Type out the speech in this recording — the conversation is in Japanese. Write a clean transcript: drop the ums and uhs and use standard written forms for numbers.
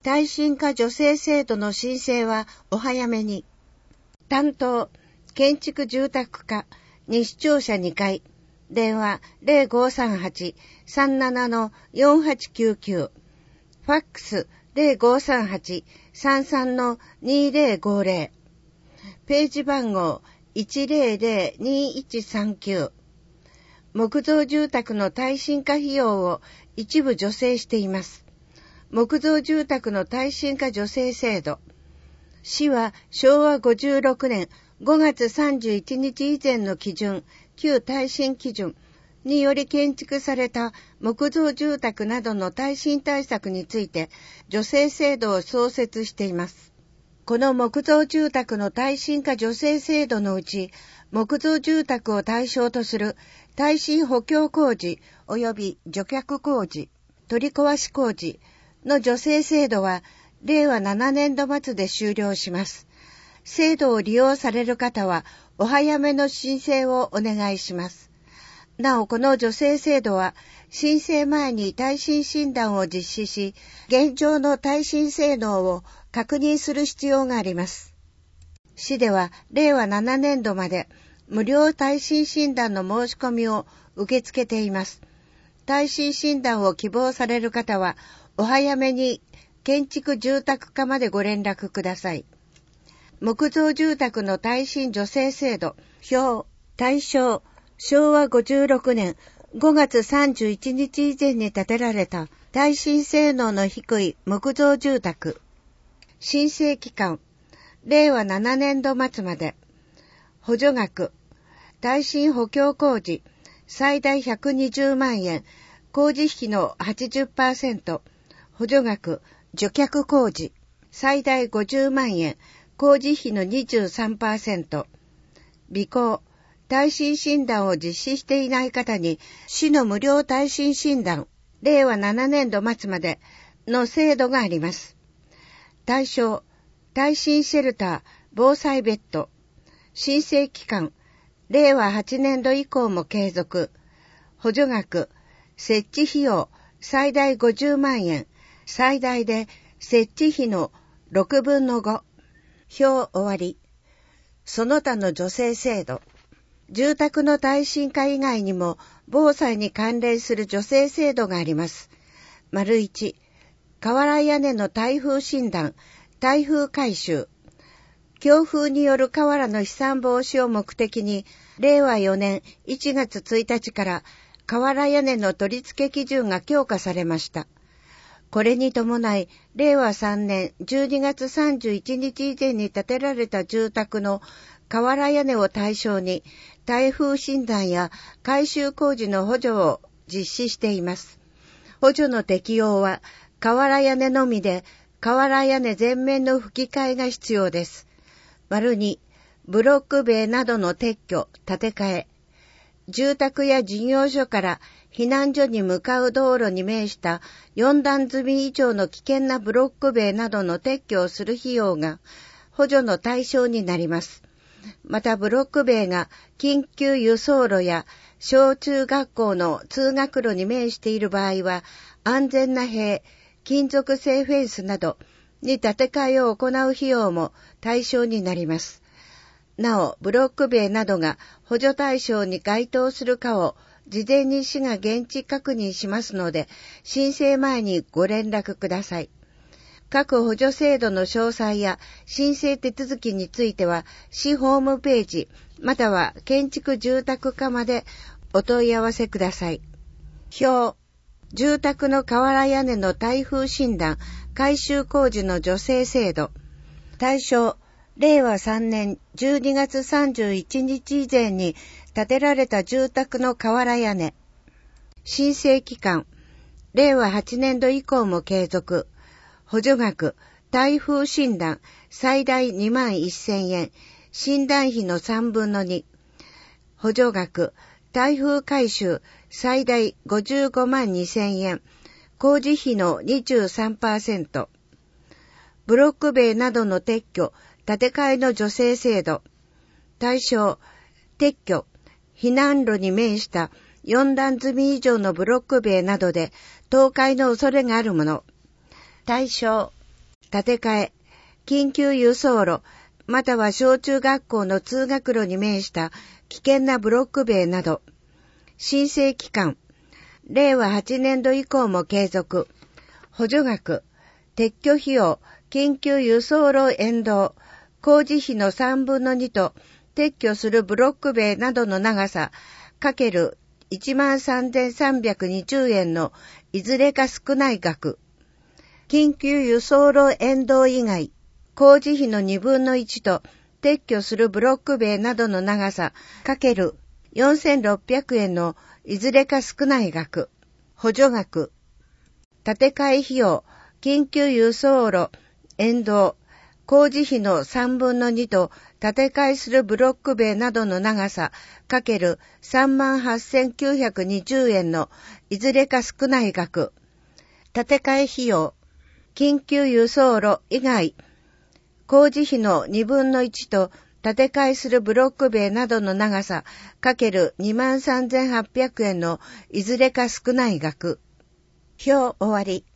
耐震化助成制度の申請はお早めに。担当、建築住宅課、西庁舎2階、電話0538-37-4899、ファックス0538-33-2050、ページ番号100-2139、木造住宅の耐震化費用を一部助成しています。木造住宅の耐震化助成制度。市は昭和56年5月31日以前の基準、旧耐震基準により建築された木造住宅などの耐震対策について助成制度を創設しています。この木造住宅の耐震化助成制度のうち、木造住宅を対象とする耐震補強工事及び除却工事、取り壊し工事の助成制度は令和7年度末で終了します。制度を利用される方はお早めの申請をお願いします。なお、この助成制度は申請前に耐震診断を実施し、現状の耐震性能を確認する必要があります。市では令和7年度まで無料耐震診断の申し込みを受け付けています。耐震診断を希望される方はお早めに建築住宅課までご連絡ください。木造住宅の耐震助成制度表対象昭和56年5月31日以前に建てられた耐震性能の低い木造住宅。申請期間令和7年度末まで。補助額耐震補強工事最大120万円工事費の 80%、補助額除却工事最大50万円工事費の 23%、備考耐震診断を実施していない方に市の無料耐震診断令和7年度末までの制度があります。対象耐震シェルター防災ベッド。申請期間令和8年度以降も継続。補助額設置費用最大50万円最大で設置費の6分の5。表終わり。その他の助成制度。住宅の耐震化以外にも防災に関連する助成制度があります。丸1、瓦屋根の耐風診断、耐風改修。強風による瓦の飛散防止を目的に、令和4年1月1日から瓦屋根の取り付け基準が強化されました。これに伴い、令和3年12月31日以前に建てられた住宅の瓦屋根を対象に、耐風診断や改修工事の補助を実施しています。補助の適用は、瓦屋根のみで、瓦屋根全面の吹き替えが必要です。丸2、ブロック塀などの撤去、建て替え。住宅や事業所から避難所に向かう道路に面した4段積み以上の危険なブロック塀などの撤去をする費用が補助の対象になります。またブロック塀が緊急輸送路や小中学校の通学路に面している場合は安全な塀、金属製フェンスなどに建て替えを行う費用も対象になります。なお、ブロック塀などが補助対象に該当するかを事前に市が現地確認しますので、申請前にご連絡ください。各補助制度の詳細や申請手続きについては、市ホームページ、または建築住宅課までお問い合わせください。表、住宅の瓦屋根の耐風診断、改修工事の助成制度。対象、令和3年12月31日以前に建てられた住宅の瓦屋根。申請期間、令和8年度以降も継続。補助額、耐風診断、最大2万1000円、診断費の3分の2。補助額、耐風改修、最大55万2000円、工事費の 23%。ブロック塀などの撤去、建て替えの助成制度。対象、撤去、避難路に面した4段積み以上のブロック塀などで倒壊の恐れがあるもの。対象、 建て替え、緊急輸送路、または小中学校の通学路に面した危険なブロック塀など、申請期間、令和8年度以降も継続、補助額、撤去費用、緊急輸送路沿道、工事費の3分の2と撤去するブロック塀などの長さ、かける13,320円のいずれか少ない額、緊急輸送路沿道以外、工事費の2分の1と撤去するブロック塀などの長さ、かける4,600円のいずれか少ない額、補助額、建て替え費用、緊急輸送路、沿道、工事費の3分の2と建て替えするブロック塀などの長さ、かける38,920円のいずれか少ない額、建て替え費用、緊急輸送路以外、工事費の2分の1と建て替えするブロック塀などの長さ、かける23,800円のいずれか少ない額。表終わり。